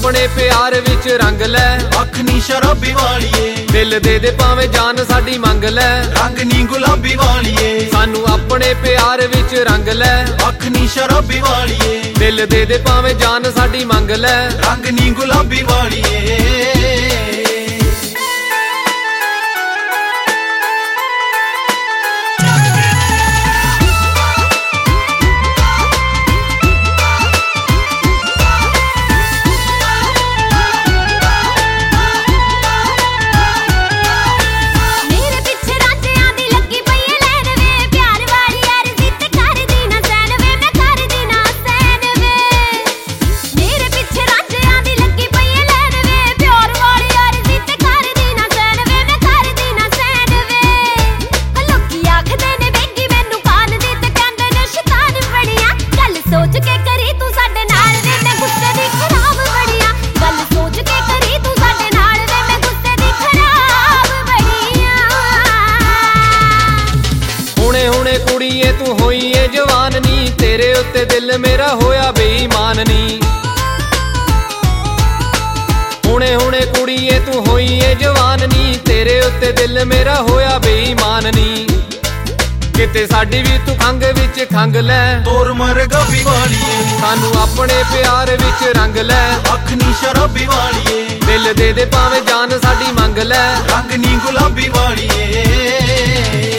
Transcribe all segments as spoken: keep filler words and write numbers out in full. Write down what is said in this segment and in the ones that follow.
अपने प्यार विच रंग लै, अख नी शराबी वालिए, दिल दे दे भावें जान साडी मंग लै, रंग नी गुलाबी वालिए, सानू अपने प्यार विच रंग लै, अख नी शराबी वालिए, दिल दे दे भावें जान साडी मंग लै, रंग नी गुलाबी वालिए। कुड़िए तू होई ए जवान नी, तेरे उत्ते दिल मेरा होया बेईमान नी। हुणे हुणे कुड़िए तू होई ए जवान नी, तेरे उत्ते दिल मेरा होया बेईमान नी। किते साडी भी तू खंग विच खंग लै, तोर मरगाबी वालिए, सानू अपने प्यार विच रंग लै, अख नी शराबी वालिए, दिल दे दे भावें जान साडी मंग लै, रंग नी गुलाबी वालिए।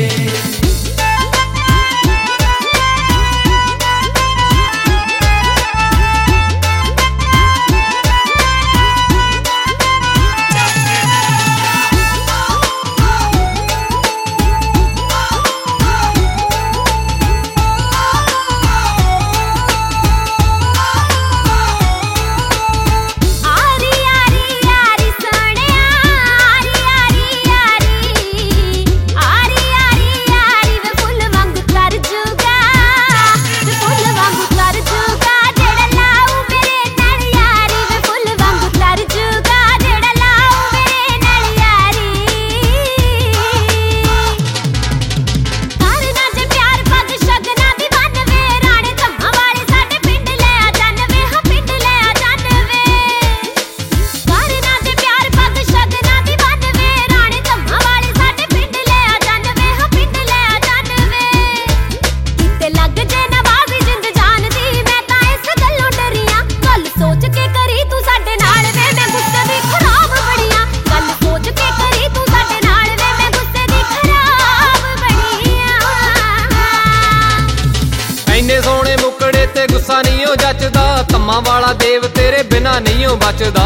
सोने मुकड़े ते गुस्सा नहीं हो जचदा, तम्मा वाला देव तेरे बिना नहीं हो बचदा।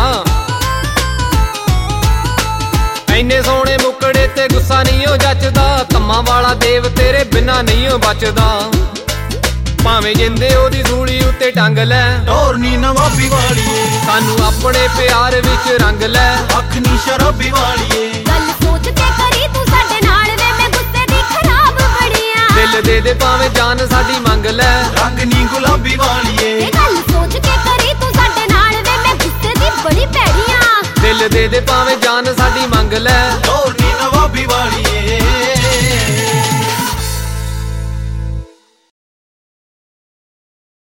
इन्ने सोने मुकड़े ते गुस्सा नहीं हो जचदा, तम्मा वाला देव तेरे बिना नहीं हो बचदा। भावें जिंदे ओदी सूली उत्ते टंग लै, टोर नी नवाबी वालिए, सानू अपने प्यार विच रंग लै, अख नी शराबी वालिए, गल सोच के करी तू साडे नाल वे, मैं गुस्से दी खराब बड़ी आ, दिल दे दे भावें जान साडी मंग लै, रंग नी गुलाबी वालिए, गल सोच के करी तू साडे नाल वे, मैं गुस्से दी बड़ी भैड़ी आ, दिल दे दे भावें जान साडी मंग लै।